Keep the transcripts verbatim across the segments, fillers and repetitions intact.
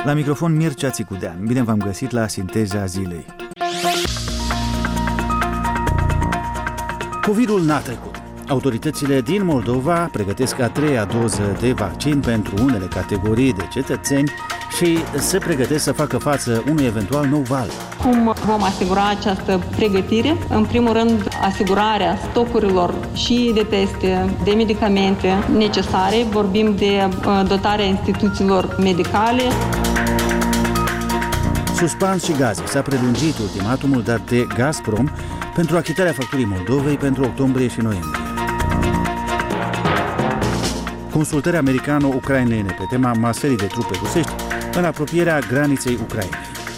La microfon Mircea Țicudean. Bine v-am găsit la Sinteza Zilei. covidul n-a trecut. Autoritățile din Moldova pregătesc a treia doză de vaccin pentru unele categorii de cetățeni și se pregătesc să facă față unui eventual nou val. Cum vom asigura această pregătire? În primul rând, asigurarea stocurilor și de teste, de medicamente necesare. Vorbim de dotarea instituțiilor medicale. Suspans și gaze. S-a prelungit ultimatumul dat de Gazprom pentru achitarea facturii Moldovei pentru octombrie și noiembrie. Consultări americano-ucrainene pe tema masării de trupe rusești în apropierea graniței Ucrainei.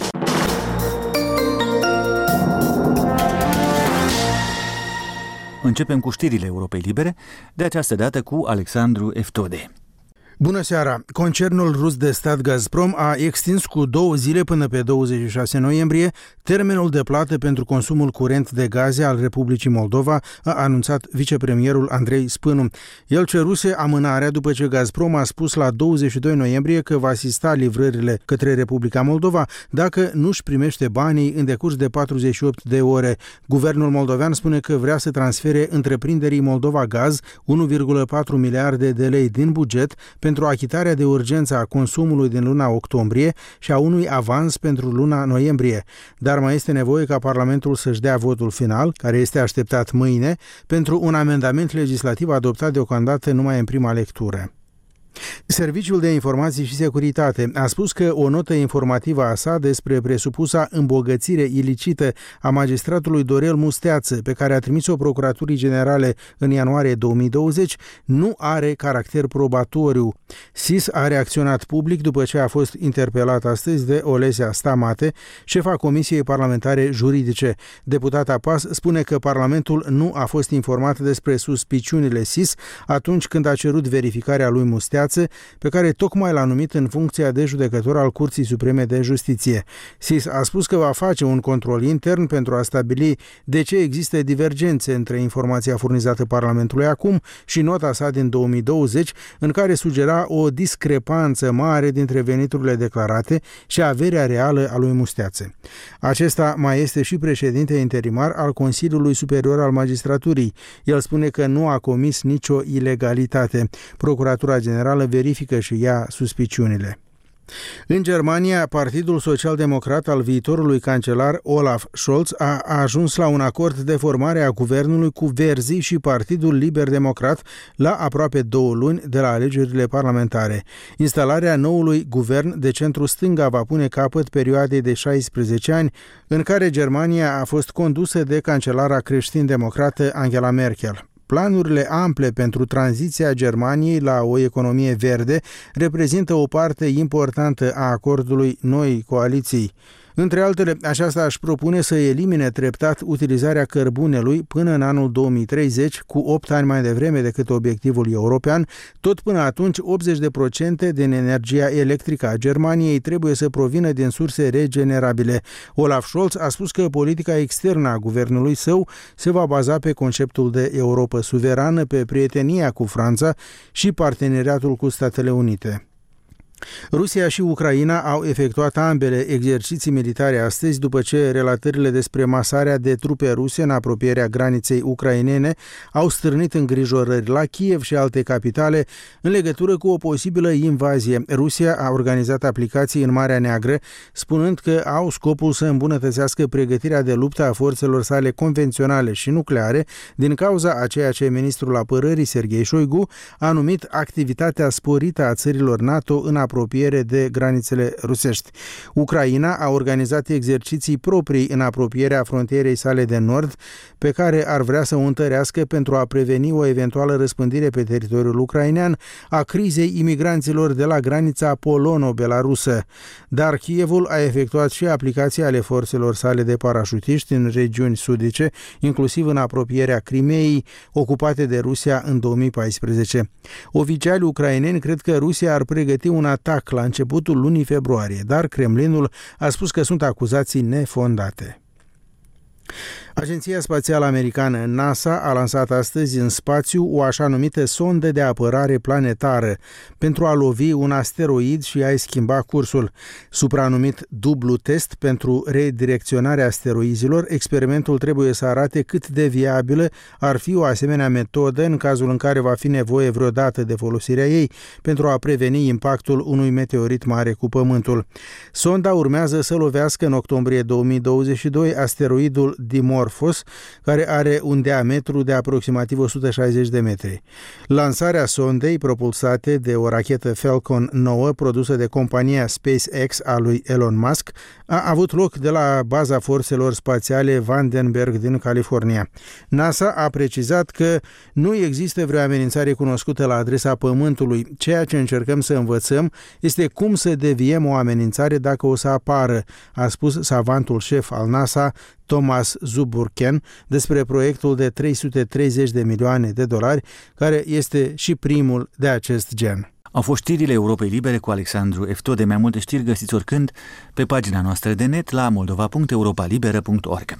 Începem cu știrile Europei Libere, de această dată cu Alexandru Eftode. Bună seara! Concernul rus de stat Gazprom a extins cu două zile până pe douăzeci și șase noiembrie termenul de plată pentru consumul curent de gaze al Republicii Moldova, a anunțat vicepremierul Andrei Spânu. El ceruse amânarea după ce Gazprom a spus la douăzeci și doi noiembrie că va asista livrările către Republica Moldova dacă nu-și primește banii în decurs de patruzeci și opt de ore. Guvernul moldovean spune că vrea să transfere întreprinderii Moldova Gaz unu virgulă patru miliarde de lei din buget pentru achitarea de urgență a consumului din luna octombrie și a unui avans pentru luna noiembrie. Dar mai este nevoie ca Parlamentul să-și dea votul final, care este așteptat mâine, pentru un amendament legislativ adoptat deocamdată numai în prima lectură. Serviciul de Informații și Securitate a spus că o notă informativă a sa despre presupusa îmbogățire ilicită a magistratului Dorel Musteață, pe care a trimis-o Procuraturii Generale în ianuarie două mii douăzeci, nu are caracter probatoriu. S I S a reacționat public după ce a fost interpelat astăzi de Olesia Stamate, șefa Comisiei Parlamentare Juridice. Deputata P A S spune că Parlamentul nu a fost informat despre suspiciunile S I S atunci când a cerut verificarea lui Musteață, pe care tocmai l-a numit în funcția de judecător al Curții Supreme de Justiție. S I S a spus că va face un control intern pentru a stabili de ce există divergențe între informația furnizată Parlamentului acum și nota sa din două mii douăzeci, în care sugera o discrepanță mare dintre veniturile declarate și averea reală a lui Musteață. Acesta mai este și președinte interimar al Consiliului Superior al Magistraturii. El spune că nu a comis nicio ilegalitate. Procuratura Generală verifică și ea suspiciunile. În Germania, Partidul Social-Democrat al viitorului cancelar Olaf Scholz a ajuns la un acord de formare a guvernului cu Verzii și Partidul Liber-Democrat la aproape două luni de la alegerile parlamentare. Instalarea noului guvern de centru-stânga va pune capăt perioadei de șaisprezece ani în care Germania a fost condusă de cancelara creștin-democrată Angela Merkel. Planurile ample pentru tranziția Germaniei la o economie verde reprezintă o parte importantă a acordului noii coaliții. Între altele, aceasta își propune să elimine treptat utilizarea cărbunelui până în anul două mii treizeci, cu opt ani mai devreme decât obiectivul european. Tot până atunci, optzeci la sută din energia electrică a Germaniei trebuie să provină din surse regenerabile. Olaf Scholz a spus că politica externă a guvernului său se va baza pe conceptul de Europă suverană, pe prietenia cu Franța și parteneriatul cu Statele Unite. Rusia și Ucraina au efectuat ambele exerciții militare astăzi după ce relatările despre masarea de trupe ruse în apropierea graniței ucrainene au stârnit îngrijorări la Kiev și alte capitale în legătură cu o posibilă invazie. Rusia a organizat aplicații în Marea Neagră, spunând că au scopul să îmbunătățească pregătirea de luptă a forțelor sale convenționale și nucleare, din cauza a ceea ce ministrul apărării Serghei Șoigu a numit activitatea sporită a țărilor NATO în apropiere de granițele rusești. Ucraina a organizat exerciții proprii în apropierea frontierei sale de nord, pe care ar vrea să o întărească pentru a preveni o eventuală răspândire pe teritoriul ucrainean a crizei imigranților de la granița polono-belarusă. Dar Kievul a efectuat și aplicații ale forțelor sale de parașutiști în regiuni sudice, inclusiv în apropierea Crimeei, ocupate de Rusia în două mii paisprezece. Oficialii ucraineni cred că Rusia ar pregăti un atac la începutul lunii februarie, dar Kremlinul a spus că sunt acuzații nefondate. Agenția Spațială Americană NASA a lansat astăzi în spațiu o așa numită sondă de apărare planetară pentru a lovi un asteroid și a-i schimba cursul. Supranumit dublu test pentru redirecționarea asteroizilor, experimentul trebuie să arate cât de viabilă ar fi o asemenea metodă în cazul în care va fi nevoie vreodată de folosirea ei pentru a preveni impactul unui meteorit mare cu Pământul. Sonda urmează să lovească în octombrie două mii douăzeci și doi asteroidul Dimorphos, care are un diametru de aproximativ o sută șaizeci de metri. Lansarea sondei, propulsate de o rachetă Falcon nouă produsă de compania SpaceX a lui Elon Musk, a avut loc de la baza forțelor spațiale Vandenberg din California. NASA a precizat că nu există vreo amenințare cunoscută la adresa Pământului. Ceea ce încercăm să învățăm este cum să deviem o amenințare dacă o să apară, a spus savantul șef al NASA, Thomas Zuburken, despre proiectul de trei sute treizeci de milioane de dolari, care este și primul de acest gen. Au fost știrile Europei Libere cu Alexandru Eftode. Mai multe știri găsiți oricând pe pagina noastră de net la moldova punct europa liberă punct org.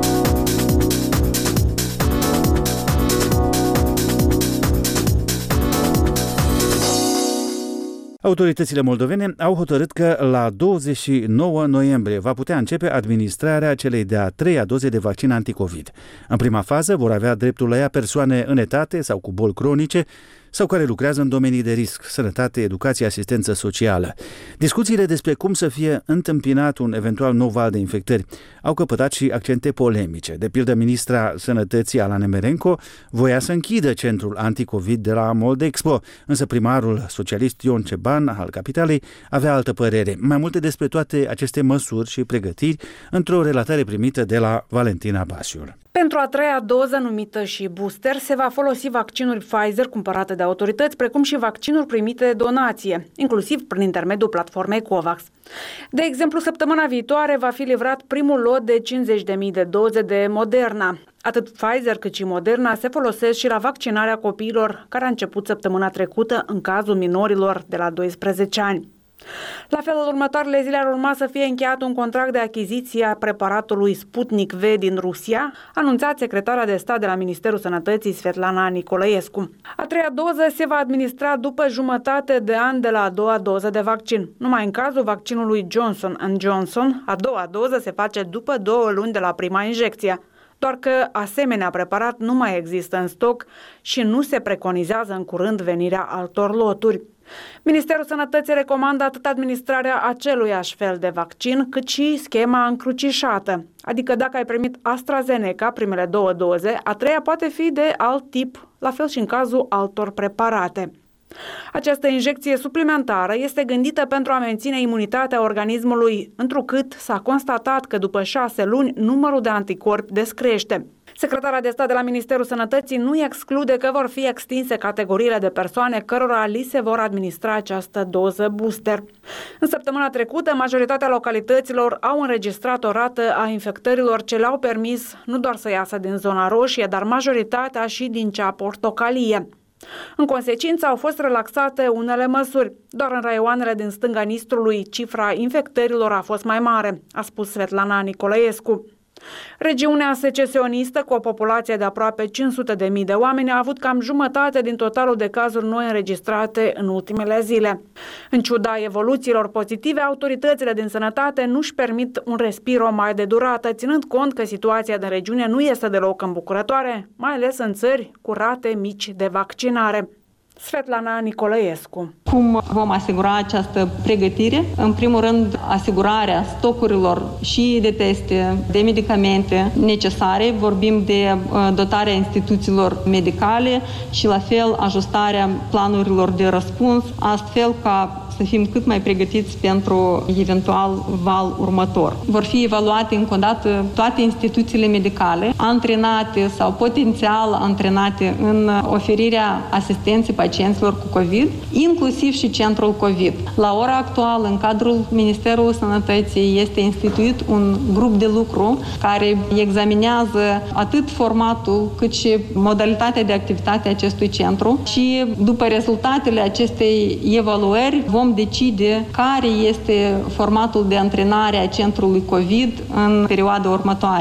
Autoritățile moldovene au hotărât că la douăzeci și nouă noiembrie va putea începe administrarea celei de-a treia doze de vaccin anticovid. În prima fază vor avea dreptul la ea persoane în etate sau cu boli cronice sau care lucrează în domenii de risc, sănătate, educație, asistență socială. Discuțiile despre cum să fie întâmpinat un eventual nou val de infectări au căpătat și accente polemice. De pildă, ministra Sănătății Ala Nemerenko voia să închidă centrul anticovid de la Moldexpo, însă primarul socialist Ion Ceban al capitalei avea altă părere. Mai multe despre toate aceste măsuri și pregătiri într-o relatare primită de la Valentina Basiul. Pentru a treia doză, numită și booster, se va folosi vaccinuri Pfizer cumpărate de autorități, precum și vaccinuri primite de donație, inclusiv prin intermediul platformei COVAX. De exemplu, săptămâna viitoare va fi livrat primul lot de cincizeci de mii de doze de Moderna. Atât Pfizer cât și Moderna se folosesc și la vaccinarea copiilor, care a început săptămâna trecută în cazul minorilor de la doisprezece ani. La fel, în următoarele zile ar urma să fie încheiat un contract de achiziție a preparatului Sputnik V din Rusia, anunțat secretara de stat de la Ministerul Sănătății Svetlana Nicolaescu. A treia doză se va administra după jumătate de an de la a doua doză de vaccin. Numai în cazul vaccinului Johnson and Johnson, a doua doză se face după două luni de la prima injecție. Doar că asemenea preparat nu mai există în stoc și nu se preconizează în curând venirea altor loturi. Ministerul Sănătății recomandă atât administrarea aceluiași fel de vaccin, cât și schema încrucișată. Adică dacă ai primit AstraZeneca, primele două doze, a treia poate fi de alt tip, la fel și în cazul altor preparate. Această injecție suplimentară este gândită pentru a menține imunitatea organismului, întrucât s-a constatat că după șase luni numărul de anticorpi descrește. Secretara de stat de la Ministerul Sănătății nu exclude că vor fi extinse categoriile de persoane cărora li se vor administra această doză booster. În săptămâna trecută, majoritatea localităților au înregistrat o rată a infectărilor ce le-au permis nu doar să iasă din zona roșie, dar majoritatea și din cea portocalie. În consecință, au fost relaxate unele măsuri. Doar în raioanele din stânga Nistrului cifra infectărilor a fost mai mare, a spus Svetlana Nicolaescu. Regiunea secesionistă, cu o populație de aproape cinci sute de mii de oameni, a avut cam jumătate din totalul de cazuri noi înregistrate în ultimele zile. În ciuda evoluțiilor pozitive, autoritățile din sănătate nu își permit un respiro mai de durată, ținând cont că situația din regiune nu este deloc îmbucurătoare, mai ales în țări cu rate mici de vaccinare. Svetlana Nicolaescu. Cum vom asigura această pregătire? În primul rând, asigurarea stocurilor și de teste, de medicamente necesare. Vorbim de dotarea instituțiilor medicale și, la fel, ajustarea planurilor de răspuns, astfel ca să fim cât mai pregătiți pentru eventual val următor. Vor fi evaluate încă o dată toate instituțiile medicale antrenate sau potențial antrenate în oferirea asistenței pacienților cu COVID, inclusiv și centrul COVID. La ora actuală, în cadrul Ministerului Sănătății, este instituit un grup de lucru care examinează atât formatul cât și modalitatea de activitate a acestui centru și după rezultatele acestei evaluări vom decide care este formatul de antrenare a centrului COVID în perioada următoare.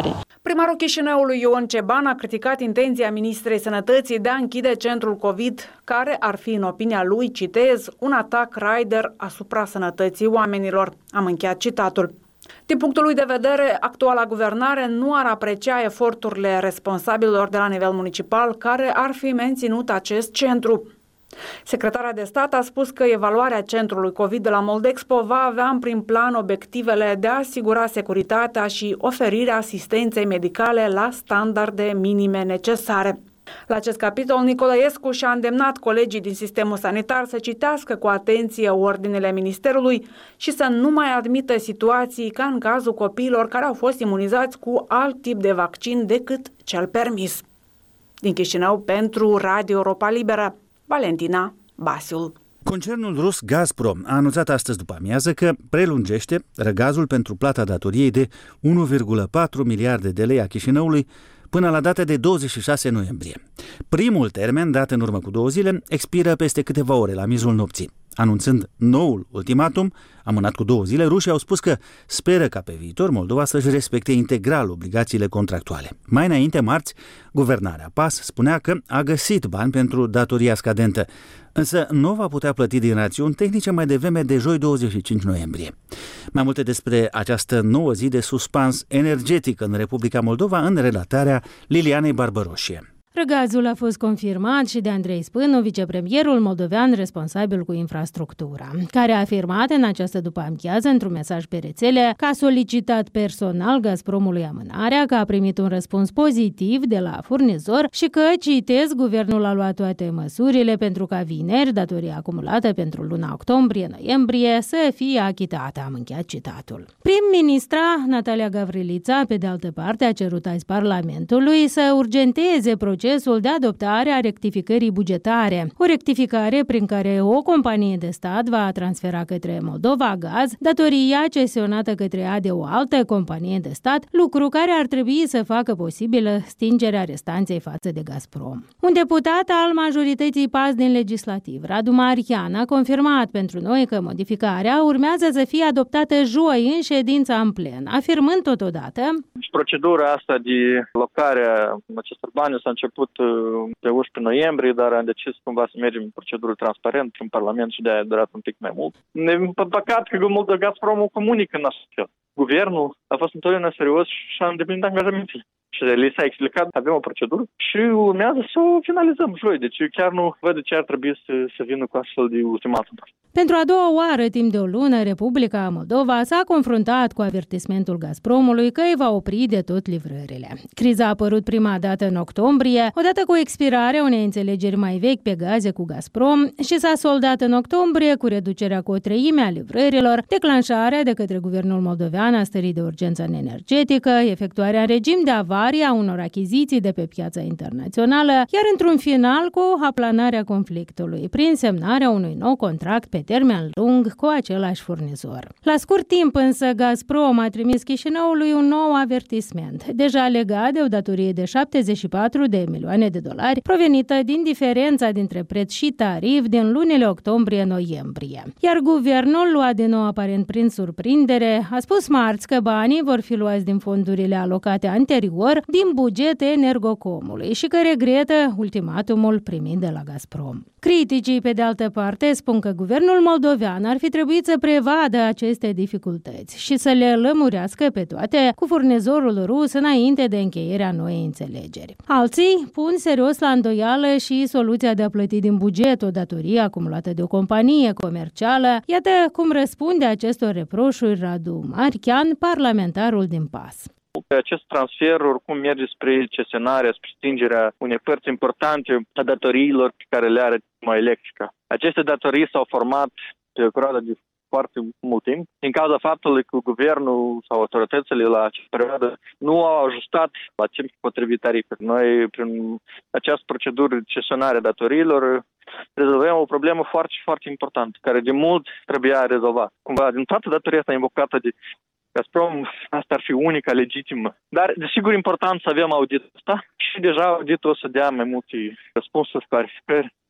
Primarul Chișinăului Ion Ceban a criticat intenția ministrei Sănătății de a închide centrul COVID, care ar fi, în opinia lui, citez, un atac raider asupra sănătății oamenilor. Am încheiat citatul. Din punctul lui de vedere, actuala guvernare nu ar aprecia eforturile responsabililor de la nivel municipal care ar fi menținut acest centru. Secretara de stat a spus că evaluarea centrului COVID de la Moldexpo va avea în prim plan obiectivele de a asigura securitatea și oferirea asistenței medicale la standarde minime necesare. La acest capitol, Nicolaescu și-a îndemnat colegii din sistemul sanitar să citească cu atenție ordinele Ministerului și să nu mai admită situații ca în cazul copiilor care au fost imunizați cu alt tip de vaccin decât cel permis. Din Chișinău, pentru Radio Europa Liberă, Valentina Basiul. Concernul rus Gazprom a anunțat astăzi după amiază că prelungește răgazul pentru plata datoriei de unu virgulă patru miliarde de lei a Chișinăului până la data de douăzeci și șase noiembrie. Primul termen, dat în urmă cu două zile, expiră peste câteva ore, la miezul nopții. Anunțând noul ultimatum, amânat cu două zile, rușii au spus că speră ca pe viitor Moldova să-și respecte integral obligațiile contractuale. Mai înainte, marți, guvernarea P A S spunea că a găsit bani pentru datoria scadentă, însă nu va putea plăti din rațiuni tehnice mai devreme de joi douăzeci și cinci noiembrie. Mai multe despre această nouă zi de suspans energetic în Republica Moldova în relatarea Lilianei Barbăroșie. Răgazul a fost confirmat și de Andrei Spânu, vicepremierul moldovean responsabil cu infrastructura, care a afirmat în această după-amiază, într-un mesaj pe rețele, că a solicitat personal Gazpromului amânarea, că a primit un răspuns pozitiv de la furnizor și că, citez, guvernul a luat toate măsurile pentru ca vineri datoria acumulată pentru luna octombrie-noiembrie să fie achitată. Am încheiat citatul. Prim-ministra Natalia Gavrilița, pe de altă parte, a cerut azi Parlamentului să urgenteze procesul procesul de adoptare a rectificării bugetare, o rectificare prin care o companie de stat va transfera către Moldova Gaz datoria cesionată către A de o altă companie de stat, lucru care ar trebui să facă posibilă stingerea restanței față de Gazprom. Un deputat al majorității P A S din legislativ, Radu Marian, a confirmat pentru noi că modificarea urmează să fie adoptată joi în ședința în plen, afirmând totodată: procedura asta de locare a acestor bani s-a început pe unsprezece noiembrie, dar am decis cumva să mergem în procedură transparent în Parlament și de-aia a durat un pic mai mult. Ne păcat că Moldova Gazpromul comunică în așa fel. Guvernul a fost întotdeauna serios și a îndeplinit angajamentele. Și le s-a explicat, avem o procedură și urmează să o finalizăm joi. Deci eu chiar nu văd de ce ar trebui să, să vină cu astfel de ultimatum. Pentru a doua oară, timp de o lună, Republica Moldova s-a confruntat cu avertismentul Gazpromului că îi va opri de tot livrările. Criza a apărut prima dată în octombrie, odată cu expirarea unei înțelegeri mai vechi pe gaze cu Gazprom și s-a soldat în octombrie cu reducerea cu o treime a livrărilor, declanșarea de către guvernul moldovean a stării de urgență energetică, efectuarea în regim de avar a unor achiziții de pe piața internațională, iar într-un final cu aplanarea conflictului, prin semnarea unui nou contract pe termen lung cu același furnizor. La scurt timp însă, Gazprom a trimis Chișinăului un nou avertisment, deja legat de o datorie de șaptezeci și patru de milioane de dolari, provenită din diferența dintre preț și tarif din lunile octombrie-noiembrie. Iar guvernul, luat din nou aparent prin surprindere, a spus marți că banii vor fi luați din fondurile alocate anterior din buget Energocomului și că regretă ultimatumul primit de la Gazprom. Criticii, pe de altă parte, spun că guvernul moldovean ar fi trebuit să prevadă aceste dificultăți și să le lămurească pe toate cu furnizorul rus înainte de încheierea noii înțelegeri. Alții pun serios la îndoială și soluția de a plăti din buget o datorie acumulată de o companie comercială. Iată cum răspunde acestor reproșuri Radu Marian, parlamentarul din P A S. Acest transfer oricum merge spre cesionarea, spre stingerea unei părți importante a datoriilor pe care le are mai electrică. Aceste datorii s-au format pe o perioadă de foarte mult timp, din cauza faptului că guvernul sau autoritățile la această perioadă nu au ajustat la timp potrivit tarifuri. Noi, prin această procedură de cesionare a datoriilor, rezolvăm o problemă foarte, foarte importantă, care de mult trebuia rezolvat. Cumva, din toată datoria asta invocată de Gazprom, asta ar fi unica legitimă. Dar, desigur, important să avem auditul ăsta și deja auditul o să dea mai multe răspunsuri, clarificări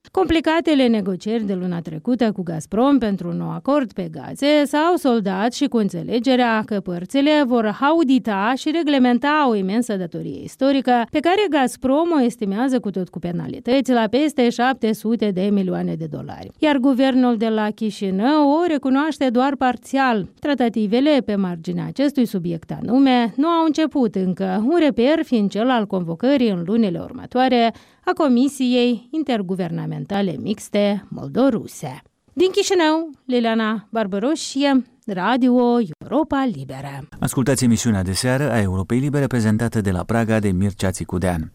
Complicatele negocieri de luna trecută cu Gazprom pentru un nou acord pe gaze s-au soldat și cu înțelegerea că părțile vor audita și reglementa o imensă datorie istorică pe care Gazprom o estimează cu tot cu penalități la peste șapte sute de milioane de dolari. Iar guvernul de la Chișinău o recunoaște doar parțial. Tratativele pe marginea acestui subiect anume nu au început încă, un reper fiind cel al convocării în lunile următoare a Comisiei Interguvernamentale Mixte Moldoruse. Din Chișinău, Liliana Barbăroșie, Radio Europa Liberă. Ascultați emisiunea de seară a Europei Libere prezentată de la Praga de Mircea Țicudean.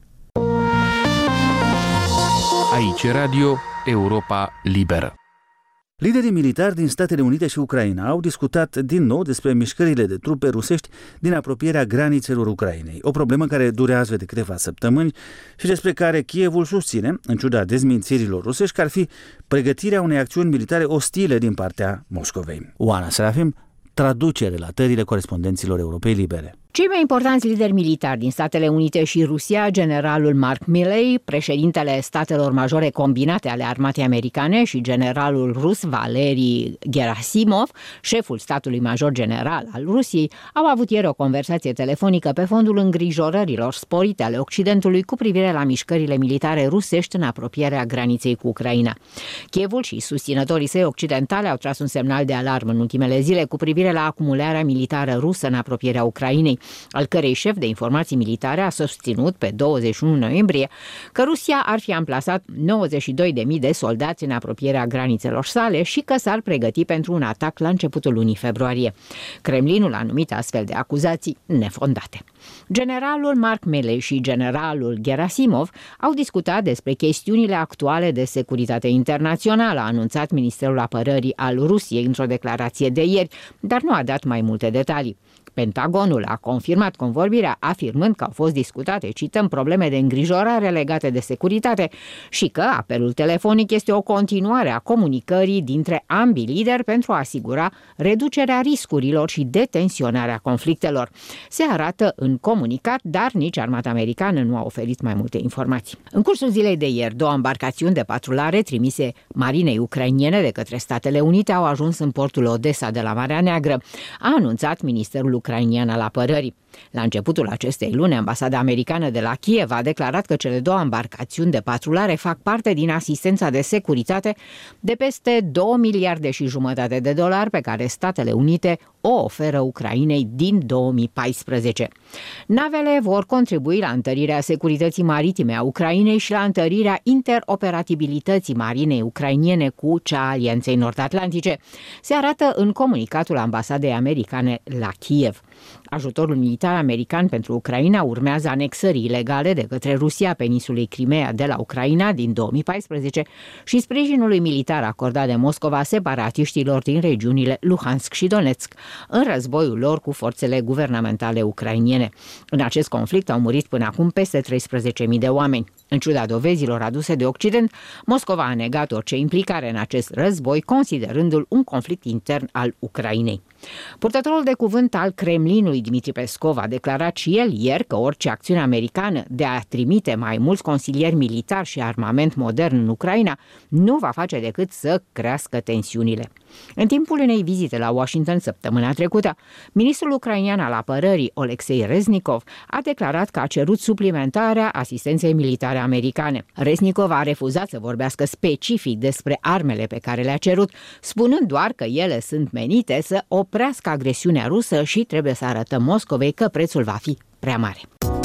Aici Radio Europa Liberă. Liderii militari din Statele Unite și Ucraina au discutat din nou despre mișcările de trupe rusești din apropierea granițelor Ucrainei, o problemă care durează de câteva săptămâni și despre care Kievul susține, în ciuda dezmințirilor rusești, că ar fi pregătirea unei acțiuni militare ostile din partea Moscovei. Oana Serafim traduce relatările corespondenților Europei Libere. Cei mai importanți lideri militari din Statele Unite și Rusia, generalul Mark Milley, președintele statelor majore combinate ale armatei americane, și generalul rus Valeri Gerasimov, șeful statului major general al Rusiei, au avut ieri o conversație telefonică pe fondul îngrijorărilor sporite ale Occidentului cu privire la mișcările militare rusești în apropierea graniței cu Ucraina. Kievul și susținătorii săi occidentale au tras un semnal de alarmă în ultimele zile cu privire la acumularea militară rusă în apropierea Ucrainei, al cărei șef de informații militare a susținut pe douăzeci și unu noiembrie că Rusia ar fi amplasat nouăzeci și două de mii de soldați în apropierea granițelor sale și că s-ar pregăti pentru un atac la începutul lunii februarie. Kremlinul a numit astfel de acuzații nefondate. Generalul Mark Milley și generalul Gerasimov au discutat despre chestiunile actuale de securitate internațională, a anunțat Ministerul Apărării al Rusiei într-o declarație de ieri, dar nu a dat mai multe detalii. Pentagonul a confirmat convorbirea, afirmând că au fost discutate, cităm, probleme de îngrijorare legate de securitate și că apelul telefonic este o continuare a comunicării dintre ambii lideri pentru a asigura reducerea riscurilor și detensionarea conflictelor. Se arată în comunicat, dar nici armata americană nu a oferit mai multe informații. În cursul zilei de ieri, două embarcațiuni de patrulare trimise marinei ucrainene de către Statele Unite au ajuns în portul Odessa de la Marea Neagră, a anunțat Ministerul ucrainian al Apărării. La începutul acestei luni, ambasada americană de la Kiev a declarat că cele două embarcațiuni de patrulare fac parte din asistența de securitate de peste două miliarde și jumătate de dolari pe care Statele Unite o oferă Ucrainei din două mii paisprezece. Navele vor contribui la întărirea securității maritime a Ucrainei și la întărirea interoperabilității marinei ucrainiene cu cea a Alianței Nord-Atlantice, se arată în comunicatul ambasadei americane la Kiev. Ajutorul militar american pentru Ucraina urmează anexării ilegale de către Rusia a peninsulei Crimea de la Ucraina din două mii paisprezece și sprijinului militar acordat de Moscova separatiștilor din regiunile Luhansk și Donetsk în războiul lor cu forțele guvernamentale ucrainiene. În acest conflict au murit până acum peste treisprezece mii de oameni. În ciuda dovezilor aduse de Occident, Moscova a negat orice implicare în acest război, considerându-l un conflict intern al Ucrainei. Purtătorul de cuvânt al Kremlinului, Dmitri Peskov, a declarat și el ieri că orice acțiune americană de a trimite mai mulți consilieri militari și armament modern în Ucraina nu va face decât să crească tensiunile. În timpul unei vizite la Washington săptămâna trecută, ministrul ucrainian al apărării, Oleksiy Reznikov, a declarat că a cerut suplimentarea asistenței militare americane. Reznikov a refuzat să vorbească specific despre armele pe care le-a cerut, spunând doar că ele sunt menite să oprească agresiunea rusă și trebuie să arătăm Moscovei că prețul va fi prea mare.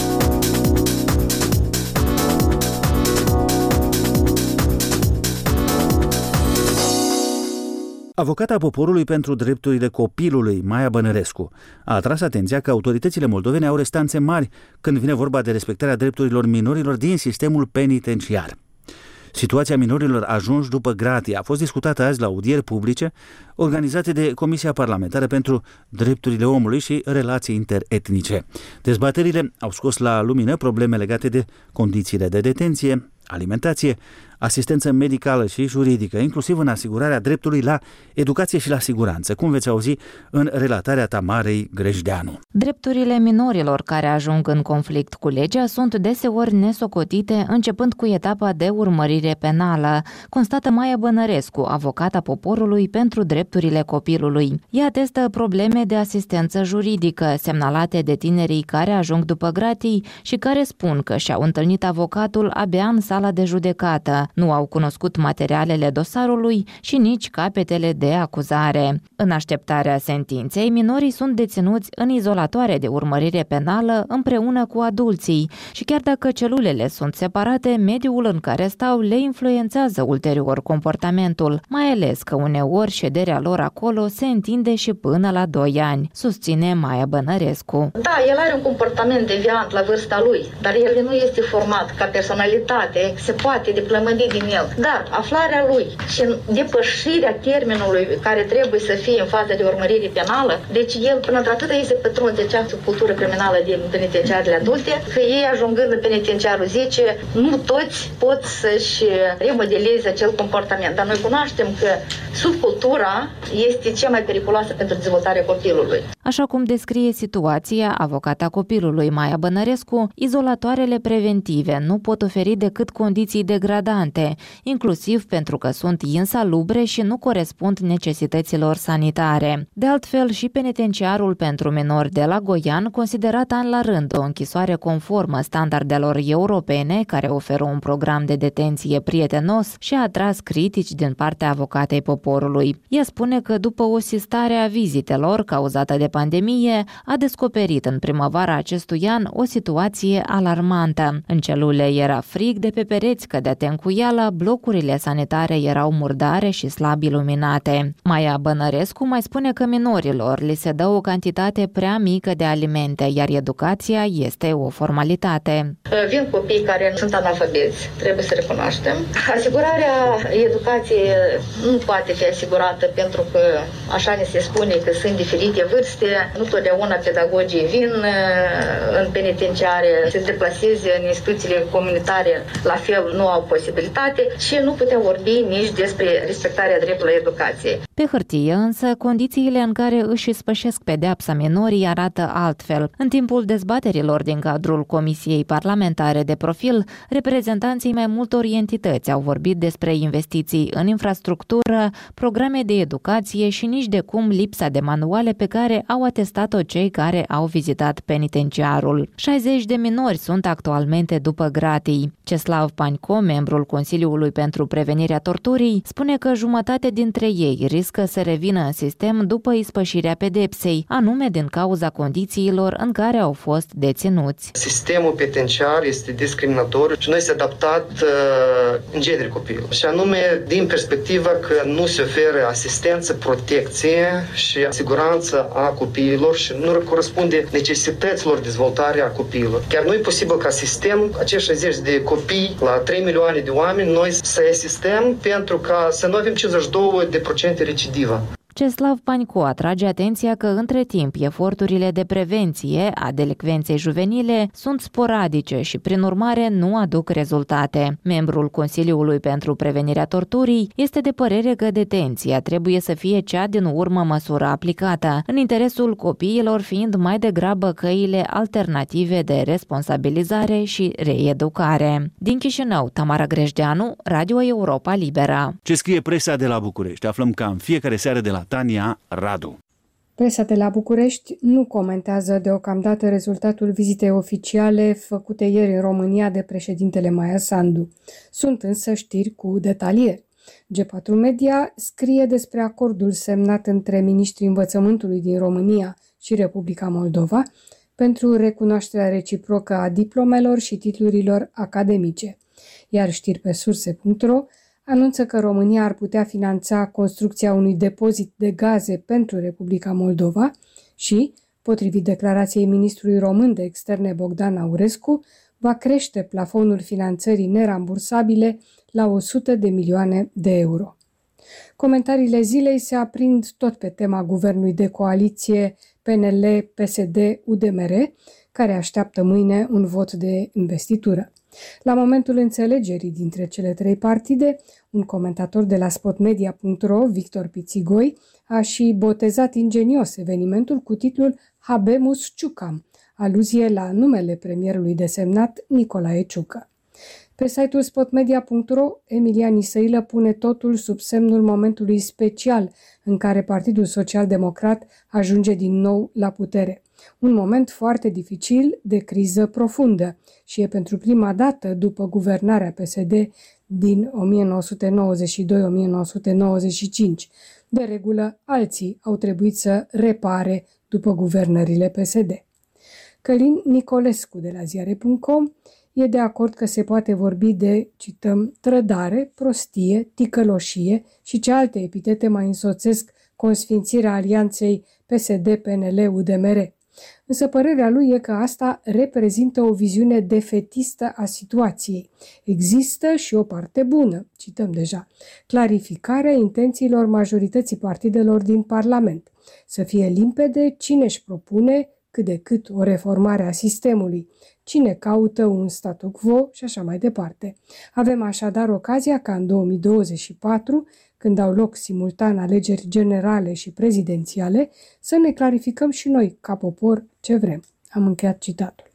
Avocata poporului pentru drepturile copilului, Maia Bănărescu, a atras atenția că autoritățile moldovene au restanțe mari când vine vorba de respectarea drepturilor minorilor din sistemul penitenciar. Situația minorilor ajunși după gratie a fost discutată azi la audieri publice organizate de Comisia Parlamentară pentru Drepturile Omului și Relații Interetnice. Dezbaterile au scos la lumină probleme legate de condițiile de detenție, alimentație, asistență medicală și juridică, inclusiv în asigurarea dreptului la educație și la siguranță, cum veți auzi în relatarea Tamarei Grejdeanu. Drepturile minorilor care ajung în conflict cu legea sunt deseori nesocotite, începând cu etapa de urmărire penală, constată Maia Bănărescu, avocata poporului pentru drepturile copilului. Ea atestă probleme de asistență juridică semnalate de tinerii care ajung după gratii și care spun că și-au întâlnit avocatul abia în sala de judecată, nu au cunoscut materialele dosarului și nici capetele de acuzare. În așteptarea sentinței, minorii sunt deținuți în izolatoare de urmărire penală împreună cu adulții și chiar dacă celulele sunt separate, mediul în care stau le influențează ulterior comportamentul, mai ales că uneori șederea lor acolo se întinde și până la doi ani, susține Maia Bănărescu. Da, el are un comportament deviant la vârsta lui, dar el nu este format ca personalitate, se poate deplămândi din el. Dar aflarea lui și depășirea termenului care trebuie să fie în fază de urmărire penală, deci el până într-atât ei se pătrunde această cultură criminală din penitenciarele adulte, că ei ajungând în penitenciarul zice, nu toți pot să-și remodeleze acel comportament, dar noi cunoaștem că subcultura este cea mai periculoasă pentru dezvoltarea copilului. Așa cum descrie situația avocata copilului Maia Bănărescu, izolatoarele preventive nu pot oferi decât condiții degradante, inclusiv pentru că sunt insalubre și nu corespund necesităților sanitare. De altfel, și penitenciarul pentru minori de la Goian, considerat an la rând o închisoare conformă standardelor europene, care oferă un program de detenție prietenos, și a atras critici din partea avocatei poporului. Ea spune că după o sistare a vizitelor cauzată de pandemie, a descoperit în primăvara acestui an o situație alarmantă. În celule era frig, de pe pereți cădea tencuială, blocurile sanitare erau murdare și slab iluminate. Maia Bănărescu mai spune că minorilor li se dă o cantitate prea mică de alimente, iar educația este o formalitate. Vin copii care sunt analfabeți, trebuie să recunoaștem. Asigurarea educației nu poate fi asigurată pentru că așa ne se spune că sunt diferite vârste. Nu totdeauna pedagogii vin în penitenciare, se deplaseze în instituțiile comunitare, la fel nu au posibilitate și nu putem vorbi nici despre respectarea dreptului educației. Pe hârtie însă, condițiile în care își spășesc pedeapsa minorii arată altfel. În timpul dezbaterilor din cadrul Comisiei Parlamentare de Profil, reprezentanții mai multor entități au vorbit despre investiții în infrastructură, programe de educație și nici de cum lipsa de manuale pe care au atestat-o cei care au vizitat penitenciarul. șaizeci de minori sunt actualmente după gratii. Ceslav Paņko, membrul Consiliului pentru Prevenirea Torturii, spune că jumătate dintre ei riscă să revină în sistem după ispășirea pedepsei, anume din cauza condițiilor în care au fost deținuți. Sistemul penitenciar este discriminatoriu și nu este adaptat uh, în genere copilului. Și anume din perspectiva că nu se oferă asistență, protecție și siguranță a copiilor și nu corespunde necesităților dezvoltarea copiilor. Chiar nu e posibil ca sistem, acești șaizeci de copii la trei milioane de oameni, noi să asistăm pentru ca să nu avem cincizeci și doi la sută recidivă. Ceslav Paņko atrage atenția că între timp eforturile de prevenție a delicvenței juvenile sunt sporadice și prin urmare nu aduc rezultate. Membrul Consiliului pentru Prevenirea Torturii este de părere că detenția trebuie să fie cea din urmă măsură aplicată, în interesul copiilor fiind mai degrabă căile alternative de responsabilizare și reeducare. Din Chișinău, Tamara Grejdeanu, Radio Europa Liberă. Ce scrie presa de la București? Aflăm ca în fiecare seară de la Tania Radu. Presa de la București nu comentează deocamdată rezultatul vizitei oficiale făcute ieri în România de președintele Maia Sandu. Sunt însă știri cu detalieri. G patru Media scrie despre acordul semnat între ministrii învățământului din România și Republica Moldova pentru recunoașterea reciprocă a diplomelor și titlurilor academice. Iar știri pe surse punct ro anunță că România ar putea finanța construcția unui depozit de gaze pentru Republica Moldova și, potrivit declarației ministrului român de externe Bogdan Aurescu, va crește plafonul finanțării nerambursabile la o sută de milioane de euro. Comentariile zilei se aprind tot pe tema guvernului de coaliție P N L P S D U D M R, care așteaptă mâine un vot de investitură. La momentul înțelegerii dintre cele trei partide, un comentator de la spotmedia punct ro, Victor Pițigoi, a și botezat ingenios evenimentul cu titlul Habemus Ciucam, aluzie la numele premierului desemnat Nicolae Ciucă. Pe site-ul spotmedia punct ro, Emilian Isăilă pune totul sub semnul momentului special în care Partidul Social-Democrat ajunge din nou la putere. Un moment foarte dificil, de criză profundă, și e pentru prima dată după guvernarea P S D din o mie nouă sute nouăzeci și doi - o mie nouă sute nouăzeci și cinci. De regulă, alții au trebuit să repare după guvernările P S D. Călin Nicolescu de la ziare punct com e de acord că se poate vorbi de, cităm, trădare, prostie, ticăloșie și ce alte epitete mai însoțesc consfințirea alianței P S D P N L U D M R. Însă părerea lui e că asta reprezintă o viziune defetistă a situației. Există și o parte bună, cităm deja, clarificarea intențiilor majorității partidelor din Parlament, să fie limpede cine își propune cât de cât o reformare a sistemului, cine caută un statu quo și așa mai departe. Avem așadar ocazia ca în două mii douăzeci și patru, când au loc simultan alegeri generale și prezidențiale, să ne clarificăm și noi, ca popor, ce vrem. Am încheiat citatul.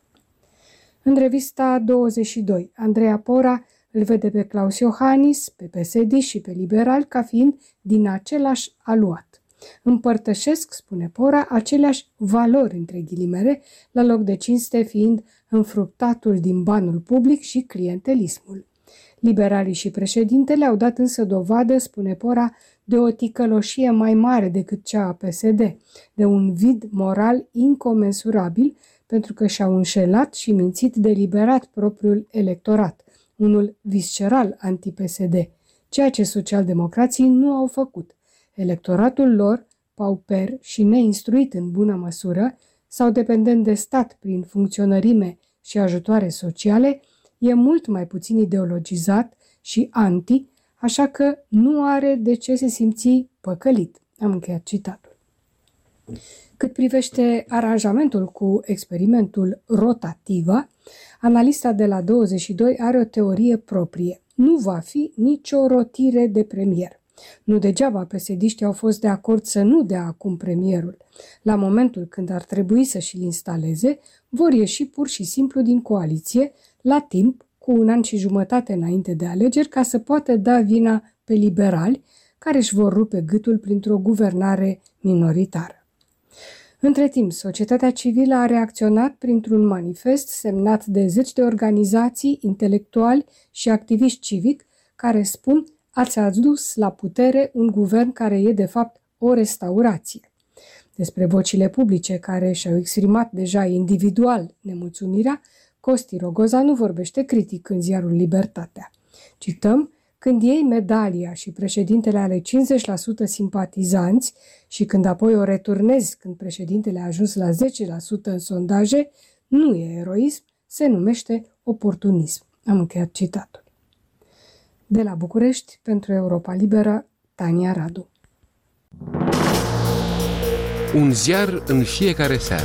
În revista douăzeci și doi, Andreea Pora îl vede pe Claus Iohannis, pe P S D și pe liberali ca fiind din același aluat. Împărtășesc, spune Pora, aceleași valori, între ghilimele, la loc de cinste fiind înfructatul din banul public și clientelismul. Liberalii și președintele au dat însă dovadă, spune Pora, de o ticăloșie mai mare decât cea a P S D, de un vid moral incomensurabil, pentru că și-au înșelat și mințit deliberat propriul electorat, unul visceral anti-P S D, ceea ce socialdemocrații nu au făcut. Electoratul lor, pauper și neinstruit în bună măsură, sau dependent de stat prin funcționărime și ajutoare sociale, e mult mai puțin ideologizat și anti, așa că nu are de ce se simți păcălit. Am încheiat citatul. Cât privește aranjamentul cu experimentul Rotativa, analista de la douăzeci și doi are o teorie proprie. Nu va fi nicio rotire de premier. Nu degeaba P S D-știi au fost de acord să nu dea acum premierul. La momentul când ar trebui să și-l instaleze, vor ieși pur și simplu din coaliție, la timp, cu un an și jumătate înainte de alegeri, ca să poată da vina pe liberali, care își vor rupe gâtul printr-o guvernare minoritară. Între timp, societatea civilă a reacționat printr-un manifest semnat de zeci de organizații, intelectuali și activiști civic, care spun: ați adus la putere un guvern care e de fapt o restaurație. Despre vocile publice care și-au exprimat deja individual nemulțumirea, Costi Rogoza nu vorbește critic în ziarul Libertatea. Cităm: când iei medalia și președintele are cincizeci la sută simpatizanți și când apoi o returnezi când președintele a ajuns la zece la sută în sondaje, nu e eroism, se numește oportunism. Am încheiat citatul. De la București, pentru Europa Liberă, Tania Radu. Un ziar în fiecare seară.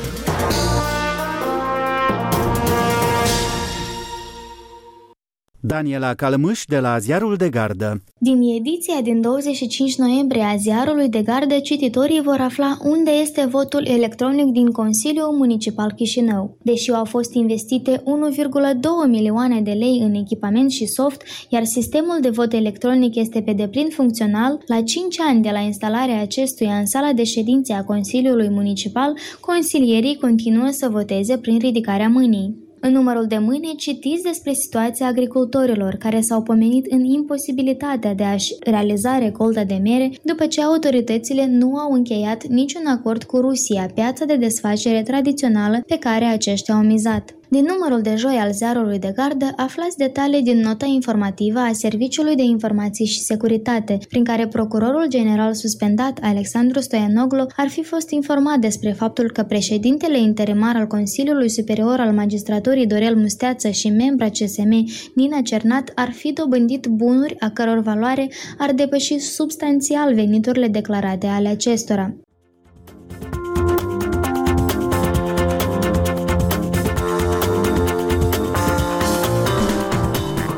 Daniela Calmâș de la Ziarul de Gardă. Din ediția din douăzeci și cinci noiembrie a Ziarului de Gardă, cititorii vor afla unde este votul electronic din Consiliul Municipal Chișinău. Deși au fost investite unu virgulă doi milioane de lei în echipament și soft, iar sistemul de vot electronic este pe deplin funcțional, la cinci ani de la instalarea acestuia în sala de ședințe a Consiliului Municipal, consilierii continuă să voteze prin ridicarea mâinii. În numărul de mâine citiți despre situația agricultorilor care s-au pomenit în imposibilitatea de a-și realiza recolta de mere după ce autoritățile nu au încheiat niciun acord cu Rusia, piața de desfacere tradițională pe care aceștia au mizat. Din numărul de joi al Ziarului de Gardă aflați detalii din nota informativă a Serviciului de Informații și Securitate, prin care procurorul general suspendat Alexandru Stoianoglu ar fi fost informat despre faptul că președintele interimar al Consiliului Superior al Magistraturii Dorel Musteață și membra C S M Nina Cernat ar fi dobândit bunuri a căror valoare ar depăși substanțial veniturile declarate ale acestora.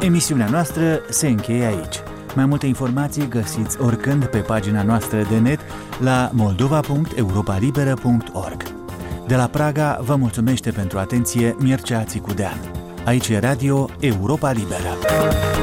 Emisiunea noastră se încheie aici. Mai multe informații găsiți oricând pe pagina noastră de net la moldova punct europa liberă punct org. De la Praga vă mulțumește pentru atenție Mircea Țicudean. Aici e Radio Europa Liberă.